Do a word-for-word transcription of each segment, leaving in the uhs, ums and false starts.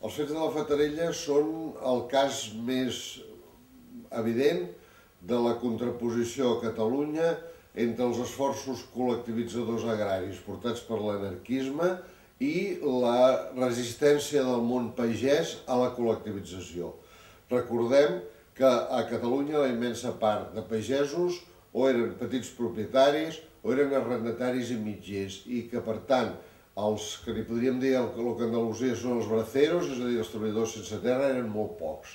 Els fets de la Fatarella són el cas més evident de la contraposició a Catalunya entre els esforços col·lectivitzadors agraris portats per l'anarquisme i la resistència del món pagès a la col·lectivització. Recordem que a Catalunya la immensa part de pagesos o eren petits propietaris o eren arrendataris i mitgers i que, per tant, els que li podríem dir el que a Andalusia són els braceros, és a dir, els treballadors sense terra, eren molt pocs.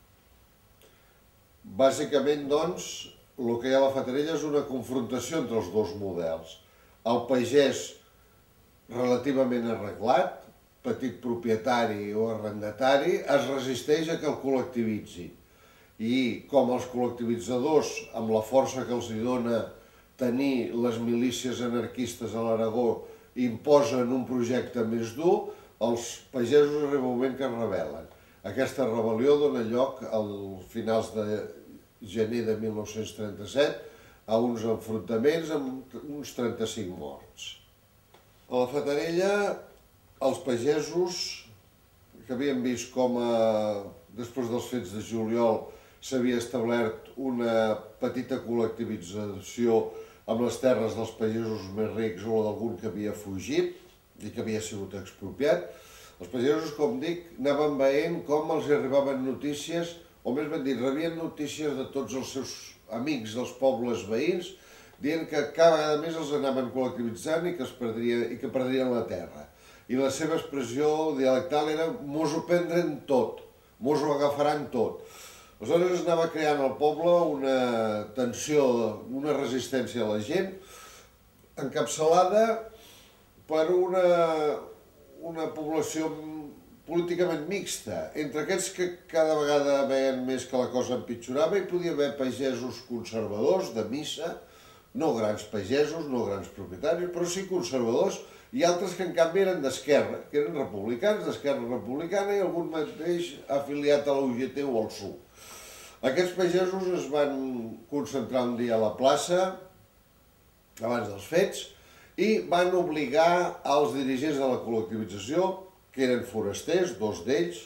Bàsicament, doncs, el que hi ha a la Fatarella és una confrontació entre els dos models. El pagès relativament arreglat, petit propietari o arrendatari, es resisteix a que el col·lectivitzi. I com els col·lectivitzadors, amb la força que els dona tenir les milícies anarquistes a l'Aragó, imposen un projecte més dur, els pagesos arriba un moment que es rebel·len. Aquesta rebel·lió dona lloc, als finals de gener de mil nou-cents trenta-set, a uns enfrontaments amb uns trenta-cinc morts. A la Fatarella, els pagesos, que havien vist com després dels fets de juliol s'havia establert una petita col·lectivització amb les terres dels pagesos més rics o d'algun que havia fugit i que havia sigut expropiat, els pagesos, com dic, anaven veient com els arribaven notícies, o més ben dit, rebien notícies de tots els seus amics dels pobles veïns, dient que cada vegada més els anaven col·lectivitzant i que, es perdria, i que perdrien la terra. I la seva expressió dialectal era «mos ho prendran tot, mos ho agafaran tot». Aleshores es anava creant al poble una tensió, una resistència a la gent, encapçalada per una, una població políticament mixta, entre aquests que cada vegada veien més que la cosa empitjorava. Hi podia haver pagesos conservadors de missa, no grans pagesos, no grans propietaris, però sí conservadors, i altres que en canvi eren d'esquerra, que eren republicans, d'esquerra republicana, i algun mateix afiliat a la U G T o al P S U. Aquests pagesos es van concentrar un dia a la plaça, abans dels fets, i van obligar als dirigents de la col·lectivització, que eren forasters, dos d'ells,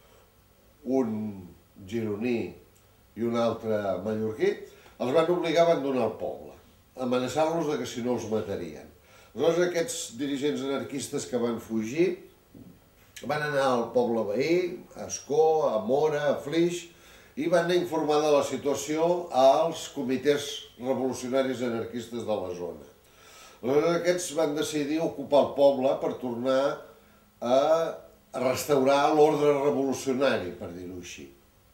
un gironí i un altre mallorquí, els van obligar a abandonar el poble, amenaçant-los que si no els matarien. Aleshores aquests dirigents anarquistes que van fugir van anar al poble veí, a Ascó, a Móra, a Flix, i van anar a informar de la situació als comitès revolucionaris anarquistes de la zona. Aleshores aquests van decidir ocupar el poble per tornar a restaurar l'ordre revolucionari, per dir-ho així.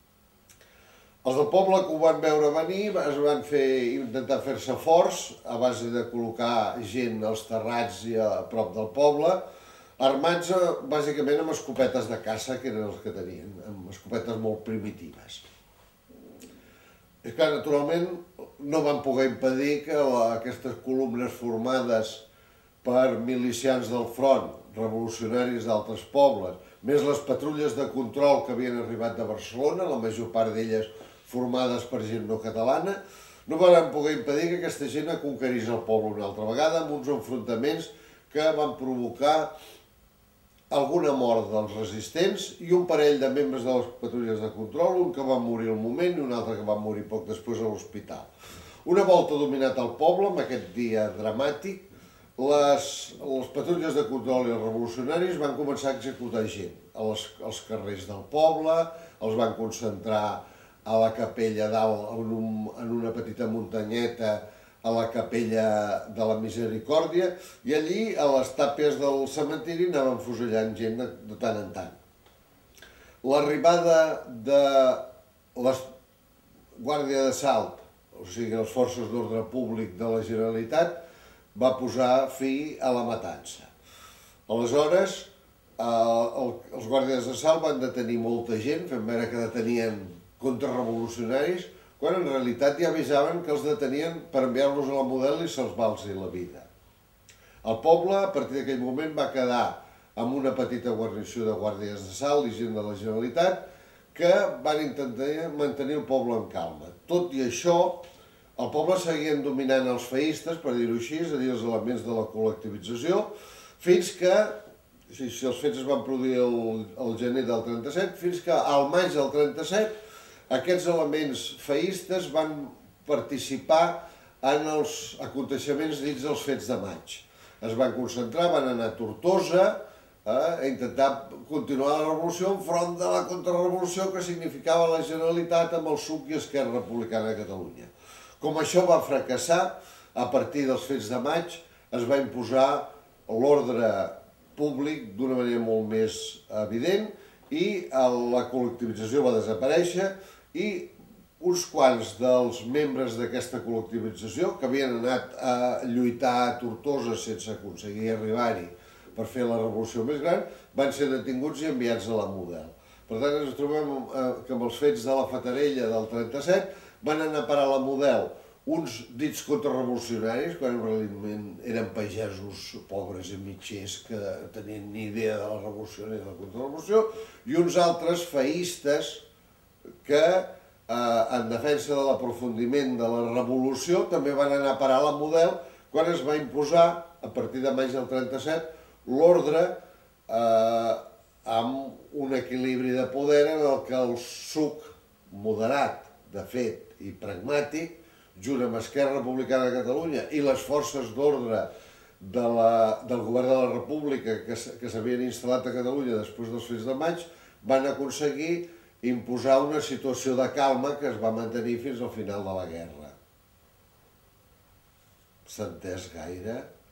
Els del poble que ho van veure venir es van fer, intentar fer-se forts a base de col·locar gent als terrats i a prop del poble, armats bàsicament amb escopetes de caça, que eren els que tenien, amb escopetes molt primitives. És clar, naturalment, no van poder impedir que aquestes columnes formades per milicians del front, revolucionaris d'altres pobles, més les patrulles de control que havien arribat de Barcelona, la major part d'elles formades per gent no catalana, no van poder impedir que aquesta gent conquerís el poble una altra vegada amb uns enfrontaments que van provocar alguna mort dels resistents i un parell de membres de les patrulles de control, un que va morir al moment i un altre que va morir poc després a l'hospital. Una volta dominat el poble, amb aquest dia dramàtic, les, les patrulles de control i els revolucionaris van començar a executar gent als, als carrers del poble, els van concentrar a la capella dalt, en, un, en una petita muntanyeta, a la capella de la Misericòrdia, i allí, a les tàpies del cementiri, anaven fusellant gent de, de tant en tant. L'arribada de la Guàrdia d'Assalt, o sigui, les forces d'ordre públic de la Generalitat, va posar fi a la matança. Aleshores, eh, el, els guàrdies d'assalt van detenir molta gent, fent veure que detenien contrarrevolucionaris, quan en realitat ja avisaven que els detenien per enviar-los a la Model i salvar-los la vida. El poble, a partir d'aquell moment, va quedar amb una petita guarnició de guàrdies d'assalt i gent de la Generalitat que van intentar mantenir el poble en calma. Tot i això, el poble seguien dominant els feïstes, per dir-ho així, és a dir, els elements de la col·lectivització, fins que si, si els fets es van produir el, el gener del trenta-set, fins que al maig del trenta-set aquests elements feïstes van participar en els aconteixements dins dels fets de maig. Es van concentrar, van anar a Tortosa eh, a intentar continuar la revolució enfront de la contrarrevolució que significava la Generalitat amb el S U C i Esquerra Republicana de Catalunya. Com això va fracassar, a partir dels fets de maig es va imposar l'ordre públic d'una manera molt més evident i la col·lectivització va desaparèixer i uns quants dels membres d'aquesta col·lectivització que havien anat a lluitar a Tortosa sense aconseguir arribar-hi per fer la revolució més gran van ser detinguts i enviats a la Model. Per tant, ens trobem que amb els fets de la Fatarella del trenta-set van anar a parar a la Model uns dits contrarrevolucionaris, quan realment eren pagesos pobres i mitgers que tenien ni idea de la revolució ni de la contrarrevolució, i uns altres feïstes que, eh, en defensa de l'aprofundiment de la revolució, també van anar a parar a la Model quan es va imposar, a partir de maig del trenta-set, l'ordre eh, amb un equilibri de poder en el que el S U C moderat, de fet, i pragmàtic, junt amb Esquerra Republicana de Catalunya i les forces d'ordre de la, del govern de la República que, que s'havien instal·lat a Catalunya després dels fets de maig, van aconseguir imposar una situació de calma que es va mantenir fins al final de la guerra. S'ha entès gaire?